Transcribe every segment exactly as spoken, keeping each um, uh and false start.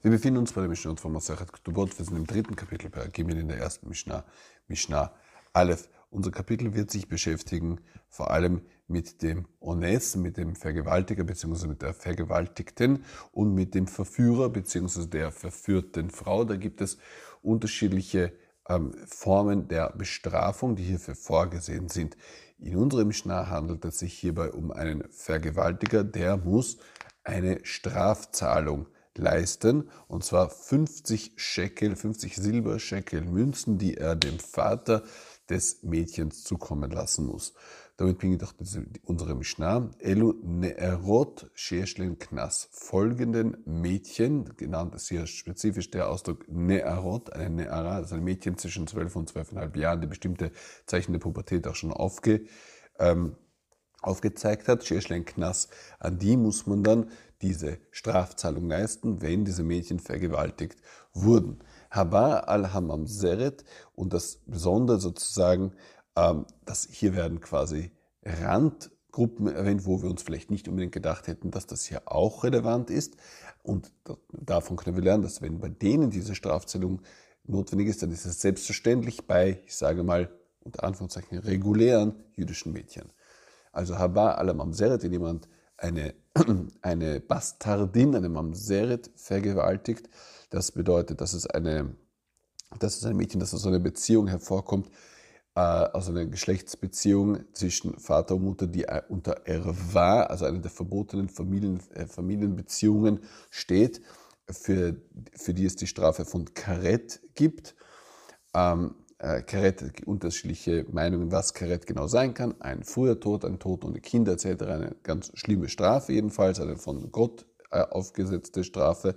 Wir befinden uns bei der Mishnah von Masechet Ketubot. Wir sind im dritten Kapitel bei Gimel in der ersten Mishnah, Mishnah Aleph. Unser Kapitel wird sich beschäftigen vor allem mit dem Ones, mit dem Vergewaltiger bzw. mit der Vergewaltigten und mit dem Verführer bzw. der verführten Frau. Da gibt es unterschiedliche ähm, Formen der Bestrafung, die hierfür vorgesehen sind. In unserem Mishnah handelt es sich hierbei um einen Vergewaltiger, der muss eine Strafzahlung leisten, und zwar fünfzig Shekel, fünfzig Silberschekel Münzen, die er dem Vater des Mädchens zukommen lassen muss. Damit beginnt auch diese, unsere Mishnah. Elu ne'erot she'eshlen knas. Folgenden Mädchen, genannt ist hier spezifisch der Ausdruck ne'erot, eine ne'ara, also ein Mädchen zwischen zwölf und zwölf Komma fünf Jahren, die bestimmte Zeichen der Pubertät auch schon aufge, ähm, aufgezeigt hat, she'eshlen knas, an die muss man dann diese Strafzahlung leisten, wenn diese Mädchen vergewaltigt wurden. Haba al-Hamamseret, und das Besondere sozusagen, ähm, dass hier werden quasi Randgruppen erwähnt, wo wir uns vielleicht nicht unbedingt gedacht hätten, dass das hier auch relevant ist. Und davon können wir lernen, dass wenn bei denen diese Strafzahlung notwendig ist, dann ist es selbstverständlich bei, ich sage mal, unter Anführungszeichen regulären jüdischen Mädchen. Also Haba al-Hamamseret, wenn jemand eine, eine Bastardin, eine Mamseret vergewaltigt. Das bedeutet, dass es, eine, dass es ein Mädchen, das aus einer Beziehung hervorkommt, äh, aus einer Geschlechtsbeziehung zwischen Vater und Mutter, die unter Erwa, also einer der verbotenen Familien, äh, Familienbeziehungen steht, für, für die es die Strafe von Karet gibt. Ähm, Karet, unterschiedliche Meinungen, was Karet genau sein kann. Ein früher Tod, ein Tod ohne Kinder et cetera. Eine ganz schlimme Strafe jedenfalls, eine von Gott äh, aufgesetzte Strafe.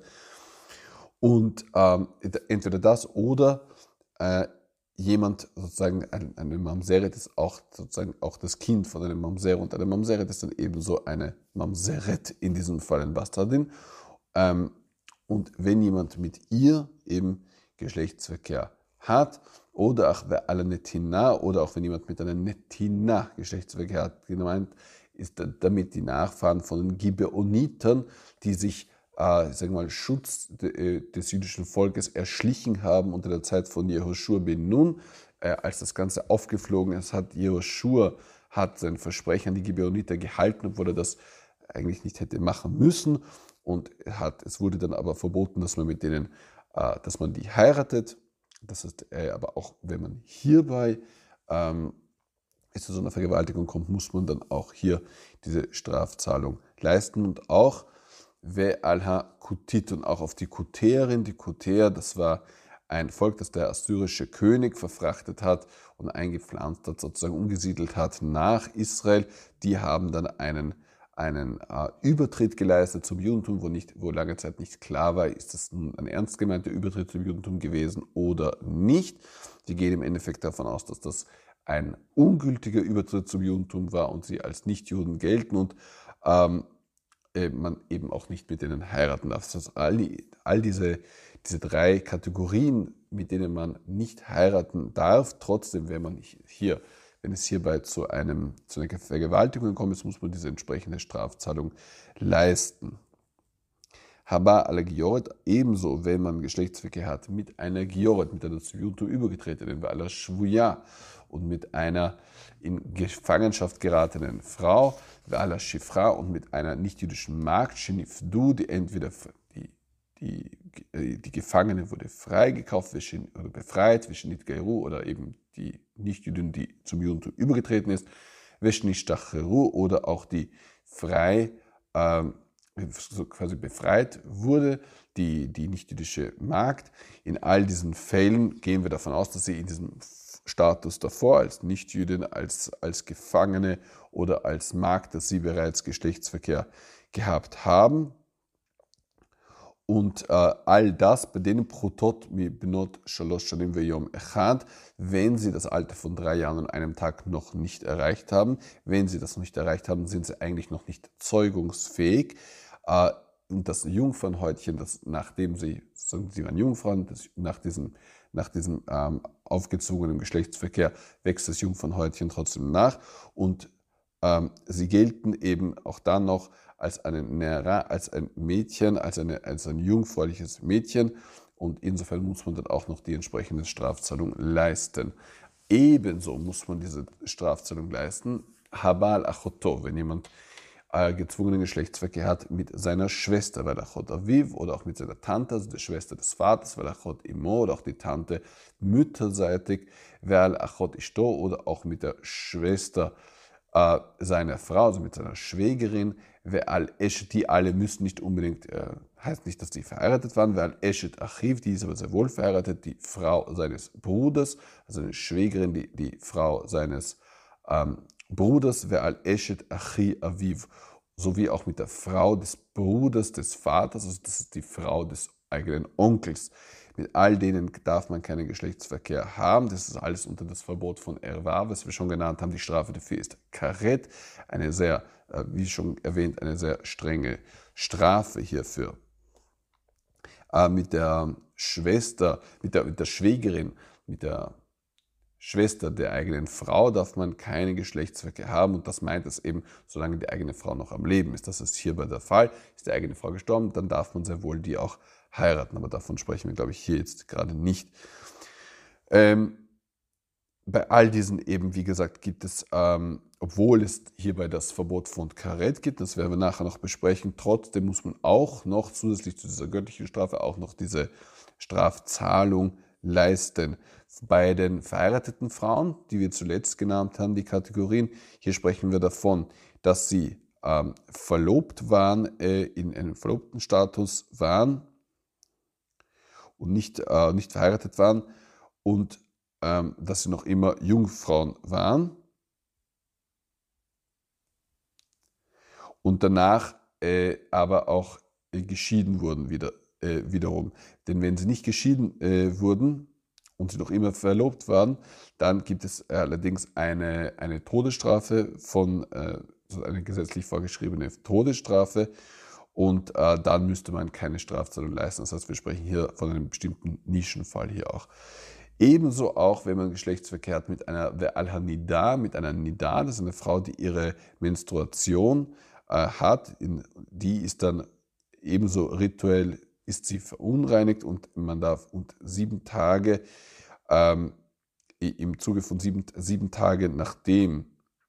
Und ähm, entweder das oder äh, jemand, sozusagen ein, eine Mamseret ist auch sozusagen auch das Kind von einem Mamser, und eine Mamseret ist dann ebenso eine Mamseret, in diesem Fall ein Bastardin. Ähm, und wenn jemand mit ihr eben Geschlechtsverkehr hat, oder auch wer alle Netina, oder auch wenn jemand mit einer Netina Geschlechtsverkehr hat, gemeint ist damit die Nachfahren von den Gibeonitern, die sich äh, sagen wir mal, Schutz de, des jüdischen Volkes erschlichen haben unter der Zeit von Jehoshua ben Nun. Äh, als das Ganze aufgeflogen ist, hat Jehoshua hat sein Versprechen an die Gibeoniter gehalten, obwohl er das eigentlich nicht hätte machen müssen. Und hat, es wurde dann aber verboten, dass man mit denen, äh, dass man die heiratet. Das heißt, äh, aber auch wenn man hierbei ähm, zu so einer Vergewaltigung kommt, muss man dann auch hier diese Strafzahlung leisten. Und auch Ve alha Kutit, und auch auf die Kuterin. Die Kuter, das war ein Volk, das der assyrische König verfrachtet hat und eingepflanzt hat, sozusagen umgesiedelt hat nach Israel. Die haben dann einen einen äh, Übertritt geleistet zum Judentum, wo, nicht, wo lange Zeit nicht klar war, ist das nun ein ernst gemeinter Übertritt zum Judentum gewesen oder nicht. Die gehen im Endeffekt davon aus, dass das ein ungültiger Übertritt zum Judentum war und sie als Nichtjuden gelten und ähm, äh, man eben auch nicht mit denen heiraten darf. Das heißt, all, die, all diese, diese drei Kategorien, mit denen man nicht heiraten darf, trotzdem, wenn man hier Wenn es hierbei zu, einem, zu einer Vergewaltigung kommt, muss man diese entsprechende Strafzahlung leisten. Haba ala Gioret, ebenso, wenn man Geschlechtsverkehr hat mit einer Gioret, mit einer zu Judentum übergetretenen, bei aller Shvuya, und mit einer in Gefangenschaft geratenen Frau, bei aller Shifra, und mit einer nichtjüdischen Magd, Shenifdu, die entweder die, die, die Gefangene wurde freigekauft oder befreit, Veshenit Geiru, oder eben die Nichtjüdin, die zum Judentum übergetreten ist, Veshnishtacheru, oder auch die frei, ähm, so quasi befreit wurde, die, die nichtjüdische Magd. In all diesen Fällen gehen wir davon aus, dass sie in diesem Status davor, als Nichtjüdin, als, als Gefangene oder als Magd, dass sie bereits Geschlechtsverkehr gehabt haben. Und äh, all das bei denen Protot mi benot shalosh shanim veyom echad, wenn sie das Alter von drei Jahren und einem Tag noch nicht erreicht haben. Wenn sie das noch nicht erreicht haben, sind sie eigentlich noch nicht zeugungsfähig. Äh, und das Jungfernhäutchen, das nachdem sie, sie waren Jungfrauen, das, nach diesem, nach diesem ähm, aufgezogenen Geschlechtsverkehr wächst das Jungfernhäutchen trotzdem nach. Und ähm, sie gelten eben auch dann noch als eine Nera, als ein Mädchen, als, eine, als ein jungfräuliches Mädchen. Und insofern muss man dann auch noch die entsprechende Strafzahlung leisten. Ebenso muss man diese Strafzahlung leisten, Habal Achoto, wenn jemand äh, gezwungenen Geschlechtsverkehr hat mit seiner Schwester, weil Achot Aviv, oder auch mit seiner Tante, also der Schwester des Vaters, weil Achot Imo, oder auch die Tante mütterseitig, weil Achot Ishto, oder auch mit der Schwester äh, seiner Frau, also mit seiner Schwägerin, weil Eshet, die alle müssen nicht unbedingt, äh, heißt nicht, dass die verheiratet waren, weil Eshet Achiv, die ist aber sehr wohl verheiratet, die Frau seines Bruders, also eine Schwägerin, die, die Frau seines ähm, Bruders, weil Eshet Achi Aviv, sowie auch mit der Frau des Bruders des Vaters, also das ist die Frau des eigenen Onkels. Mit all denen darf man keinen Geschlechtsverkehr haben. Das ist alles unter das Verbot von Erwa, was wir schon genannt haben. Die Strafe dafür ist Karet, eine sehr, wie schon erwähnt, eine sehr strenge Strafe hierfür. Mit der Schwester, mit der, mit der Schwägerin, mit der Schwester der eigenen Frau darf man keinen Geschlechtsverkehr haben, und das meint es eben, solange die eigene Frau noch am Leben ist. Das ist hierbei der Fall. Ist die eigene Frau gestorben, dann darf man sehr wohl die auch heiraten, aber davon sprechen wir, glaube ich, hier jetzt gerade nicht. Ähm, bei all diesen eben, wie gesagt, gibt es, ähm, obwohl es hierbei das Verbot von Karet gibt, das werden wir nachher noch besprechen, trotzdem muss man auch noch zusätzlich zu dieser göttlichen Strafe auch noch diese Strafzahlung leisten. Bei den verheirateten Frauen, die wir zuletzt genannt haben, die Kategorien, hier sprechen wir davon, dass sie ähm, verlobt waren, äh, in einem verlobten Status waren und nicht, äh, nicht verheiratet waren, und ähm, dass sie noch immer Jungfrauen waren und danach äh, aber auch äh, geschieden wurden wieder, äh, wiederum. Denn wenn sie nicht geschieden äh, wurden und sie noch immer verlobt waren, dann gibt es allerdings eine, eine Todesstrafe, von, äh, so eine gesetzlich vorgeschriebene Todesstrafe, und äh, dann müsste man keine Strafzahlung leisten. Das heißt, wir sprechen hier von einem bestimmten Nischenfall hier auch. Ebenso auch, wenn man Geschlechtsverkehr hat mit einer Al-Hanida, mit einer Nida, das ist eine Frau, die ihre Menstruation äh, hat, in, die ist dann ebenso rituell, ist sie verunreinigt, und man darf und sieben Tage, ähm, im Zuge von sieben, sieben Tagen nachdem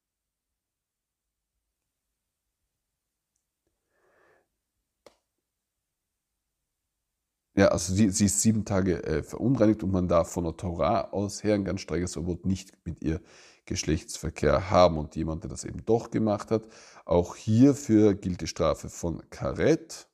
Ja, also sie, sie ist sieben Tage äh, verunreinigt, und man darf von der Torah aus her, ein ganz strenges Verbot, nicht mit ihr Geschlechtsverkehr haben. Und jemand, der das eben doch gemacht hat, auch hierfür gilt die Strafe von Karet.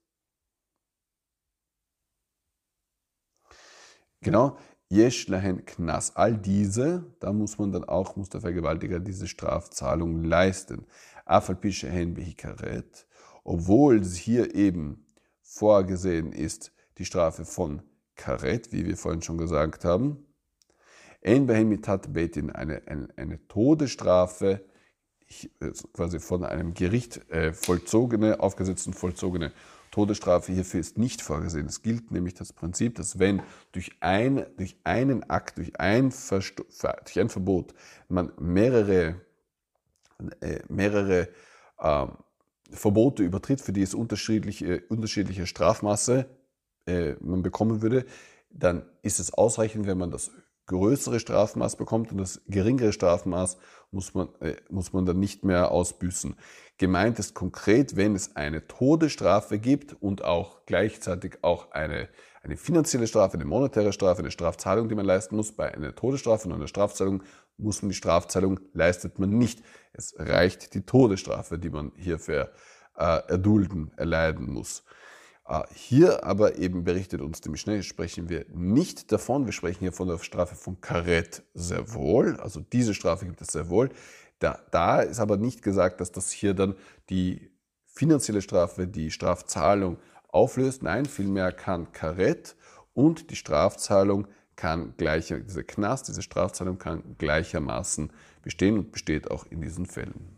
Genau, Yesh lahen Knas. All diese, da muss man dann auch, muss der Vergewaltiger diese Strafzahlung leisten. Afal pi shehen behi Karet, obwohl es hier eben vorgesehen ist, die Strafe von Karet, wie wir vorhin schon gesagt haben. Ein Behemitat Betin, eine, eine, eine Todesstrafe, quasi von einem Gericht äh, vollzogene, aufgesetzten vollzogene Todesstrafe hierfür ist nicht vorgesehen. Es gilt nämlich das Prinzip, dass wenn durch, ein, durch einen Akt, durch ein, Versto durch ein Verbot man mehrere, äh, mehrere äh, Verbote übertritt, für die es unterschiedliche, unterschiedliche Strafmaße äh, man bekommen würde, dann ist es ausreichend, wenn man das größere Strafmaß bekommt, und das geringere Strafmaß muss man, äh, muss man dann nicht mehr ausbüßen. Gemeint ist konkret, wenn es eine Todesstrafe gibt und auch gleichzeitig auch eine, eine finanzielle Strafe, eine monetäre Strafe, eine Strafzahlung, die man leisten muss. Bei einer Todesstrafe und einer Strafzahlung muss man die Strafzahlung, leistet man nicht. Es reicht die Todesstrafe, die man hierfür äh, erdulden, erleiden muss. Hier aber eben berichtet uns die Mishneh, sprechen wir nicht davon. Wir sprechen hier von der Strafe von Karet sehr wohl. Also diese Strafe gibt es sehr wohl. Da, da ist aber nicht gesagt, dass das hier dann die finanzielle Strafe, die Strafzahlung auflöst. Nein, vielmehr kann Karet und die Strafzahlung kann gleicher, diese Knast, diese Strafzahlung kann gleichermaßen bestehen und besteht auch in diesen Fällen.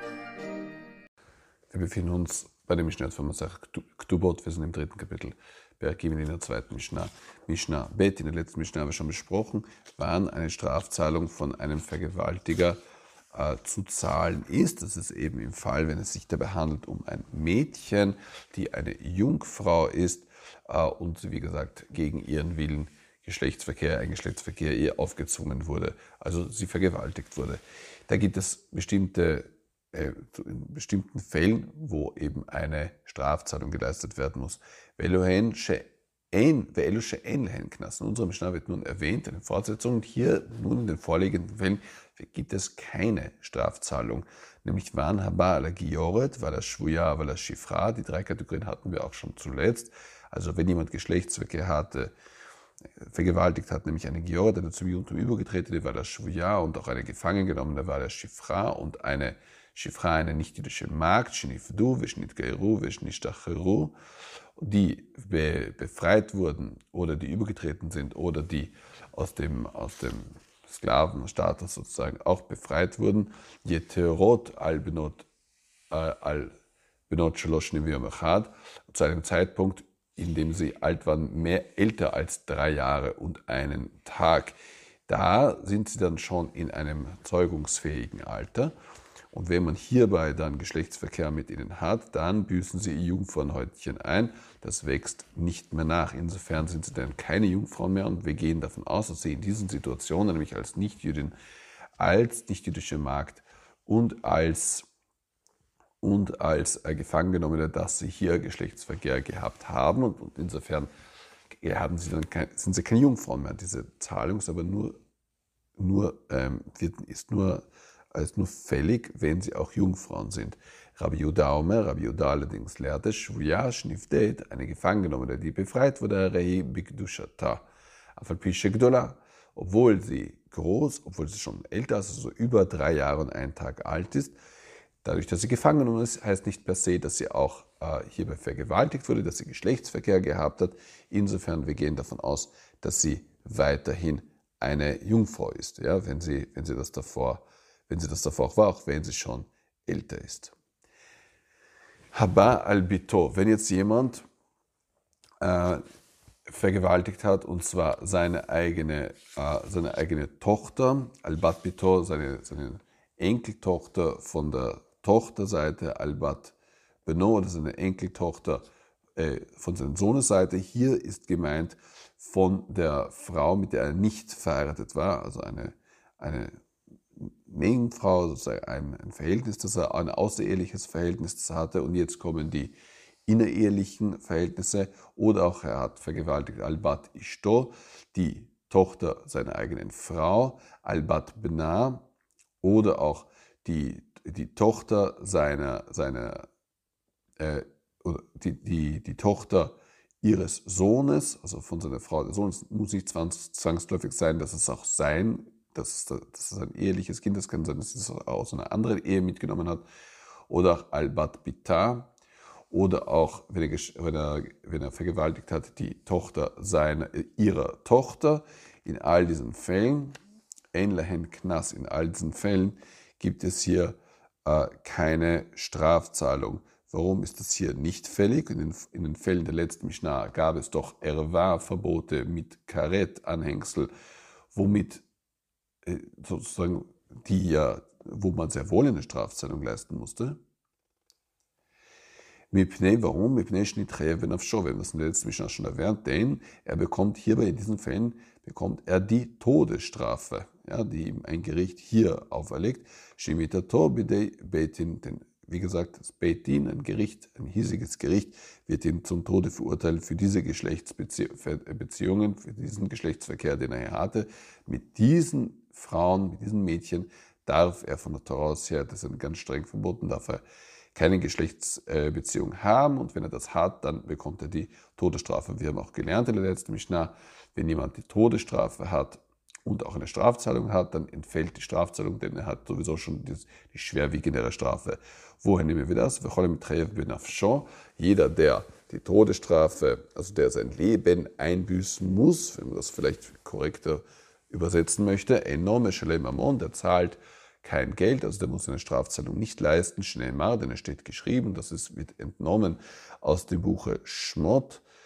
Wir befinden uns bei dem Mishneh von Masech Ktubot, wir sind im dritten Kapitel Perkim in der zweiten Mishnah. Mishnah Bet, in der letzten Mishnah haben wir schon besprochen, wann eine Strafzahlung von einem Vergewaltiger äh, zu zahlen ist. Das ist eben im Fall, wenn es sich dabei handelt um ein Mädchen, die eine Jungfrau ist äh, und, wie gesagt, gegen ihren Willen Geschlechtsverkehr, ein Geschlechtsverkehr ihr aufgezwungen wurde, also sie vergewaltigt wurde. Da gibt es bestimmte, äh, in bestimmten Fällen, wo eben eine Strafzahlung geleistet werden muss. In unserer Mishnah wird nun erwähnt, eine Fortsetzung, und hier nun in den vorliegenden Fällen gibt es keine Strafzahlung, nämlich Van Haba ala Gioret, Vala Shvuya, Vala Shifra, die drei Kategorien hatten wir auch schon zuletzt. Also wenn jemand Geschlechtsverkehr hatte, vergewaltigt hat, nämlich eine Gioret, eine zum Judentum übergetretene, war das Shvuya, und auch eine gefangen genommene war das Shifra, und eine Shifra, eine nicht-jüdische Magd, Shnifdu, Veshnitgeiru, Veshnishtacheru, die be befreit wurden oder die übergetreten sind oder die aus dem, aus dem Sklavenstatus sozusagen auch befreit wurden. Yeterot al-Benot al-Benot Shalosh Nevi'im Echad, zu einem Zeitpunkt, in dem sie alt waren, mehr älter als drei Jahre und einen Tag. Da sind sie dann schon in einem zeugungsfähigen Alter. Und wenn man hierbei dann Geschlechtsverkehr mit ihnen hat, dann büßen sie ihr Jungfrauenhäutchen ein. Das wächst nicht mehr nach. Insofern sind sie dann keine Jungfrauen mehr, und wir gehen davon aus, dass sie in diesen Situationen, nämlich als Nichtjüdin, als nichtjüdische Magd und als und als Gefangengenommene, dass sie hier Geschlechtsverkehr gehabt haben. Und, und insofern haben sie dann kein, sind sie keine Jungfrauen mehr. Diese Zahlung ist aber nur, nur, ähm, ist nur, ist nur fällig, wenn sie auch Jungfrauen sind. Rabbi Yehuda Omer, Rabbi Yehuda allerdings lehrte, Shvuya Shnifdet, eine Gefangengenommene, die befreit wurde, Rei Bikdushata, Afal Pishe Gdola, obwohl sie groß, obwohl sie schon älter, also so über drei Jahre und einen Tag alt ist. Dadurch, dass sie gefangen genommen ist, heißt nicht per se, dass sie auch äh, hierbei vergewaltigt wurde, dass sie Geschlechtsverkehr gehabt hat. Insofern, wir gehen davon aus, dass sie weiterhin eine Jungfrau ist, ja, wenn sie, wenn sie das davor, wenn sie das davor auch war, auch wenn sie schon älter ist. Haba al-Bito, wenn jetzt jemand äh, vergewaltigt hat, und zwar seine eigene, äh, seine eigene Tochter, al-Bat Bito, seine, seine Enkeltochter von der Tochterseite, al-Bat Beno, oder seine Enkeltochter äh, von seiner Sohnesseite. Hier ist gemeint von der Frau, mit der er nicht verheiratet war, also eine, eine Nebenfrau, sozusagen ein, ein Verhältnis, das er, ein außereheliches Verhältnis, das er hatte, und jetzt kommen die innerehelichen Verhältnisse, oder auch er hat vergewaltigt al-Bat Ishto, die Tochter seiner eigenen Frau, al-Bat Bena, oder auch die, die Tochter seiner, seiner äh, oder die, die, die Tochter ihres Sohnes, also von seiner Frau, der Sohn, es muss nicht zwangsläufig sein, dass es auch sein, dass es, dass es ein eheliches Kind ist, kann sein, dass es aus einer anderen Ehe mitgenommen hat, oder auch al-Bat Bita, oder auch, wenn er, wenn, er, wenn er vergewaltigt hat, die Tochter seiner, ihrer Tochter. In all diesen Fällen, Ein Knas, in all diesen Fällen gibt es hier äh, keine Strafzahlung. Warum ist das hier nicht fällig? In den, in den Fällen der letzten Mishnah gab es doch Erwa-Verbote mit Karet-Anhängsel, womit äh, sozusagen die ja, wo man sehr wohl eine Strafzahlung leisten musste. Mipnei, warum? Mipnei Shnit Chayev Benafsho, wir haben das in der letzten Mishnah schon erwähnt, denn er bekommt hierbei, in diesen Fällen, bekommt er die Todesstrafe, ja, die ihm ein Gericht hier auferlegt. Shemitato bidei Beitin, denn wie gesagt, das Beitin, ein Gericht, ein hiesiges Gericht, wird ihn zum Tode verurteilen für diese Geschlechtsbeziehungen, für diesen Geschlechtsverkehr, den er hier hatte. Mit diesen Frauen, mit diesen Mädchen darf er von der Torah aus her, das ist ganz streng verboten, darf er keine Geschlechtsbeziehung haben, und wenn er das hat, dann bekommt er die Todesstrafe. Wir haben auch gelernt in der letzten Mishnah, wenn jemand die Todesstrafe hat und auch eine Strafzahlung hat, dann entfällt die Strafzahlung, denn er hat sowieso schon die, die schwerwiegendere Strafe. Woher nehmen wir das? Jeder, der die Todesstrafe, also der sein Leben einbüßen muss, wenn man das vielleicht korrekter übersetzen möchte, enorme Shalem Amon, der zahlt kein Geld, also der muss eine Strafzahlung nicht leisten, Shneimar, denn es steht geschrieben, das ist, wird entnommen aus dem Buche Shmot,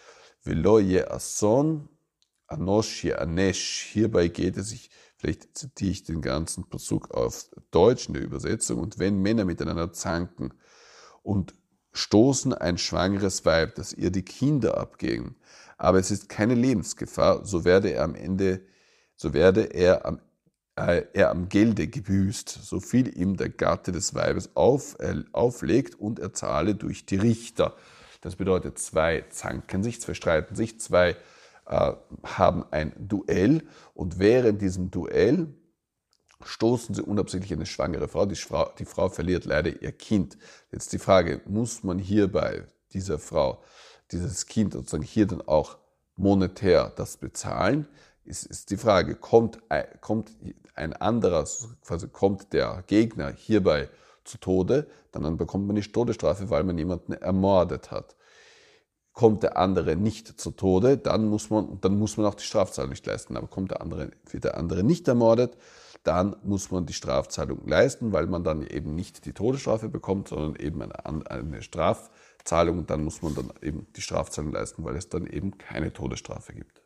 velo ye'ason anosh ye'anesh. Hierbei geht es, ich, vielleicht zitiere ich den ganzen Pasuk auf Deutsch in der Übersetzung, und wenn Männer miteinander zanken und stoßen ein schwangeres Weib, dass ihr die Kinder abgehen, aber es ist keine Lebensgefahr, so werde er am Ende, so werde er am, äh, er am Gelde gebüßt, so viel ihm der Gatte des Weibes auf, äh, auflegt, und er zahle durch die Richter. Das bedeutet, zwei zanken sich, zwei streiten sich, zwei äh, haben ein Duell, und während diesem Duell stoßen sie unabsichtlich eine schwangere Frau. Die, Frau. die Frau verliert leider ihr Kind. Jetzt die Frage, muss man hierbei dieser Frau, dieses Kind sozusagen hier dann auch monetär das bezahlen? Ist, ist die Frage, kommt, kommt ein anderer, quasi kommt der Gegner hierbei zu Tode, dann bekommt man die Todesstrafe, weil man jemanden ermordet hat. Kommt der andere nicht zu Tode, dann muss man, dann muss man auch die Strafzahlung nicht leisten. Aber kommt der andere, wird der andere nicht ermordet, dann muss man die Strafzahlung leisten, weil man dann eben nicht die Todesstrafe bekommt, sondern eben eine, eine Strafzahlung. Und dann muss man dann eben die Strafzahlung leisten, weil es dann eben keine Todesstrafe gibt.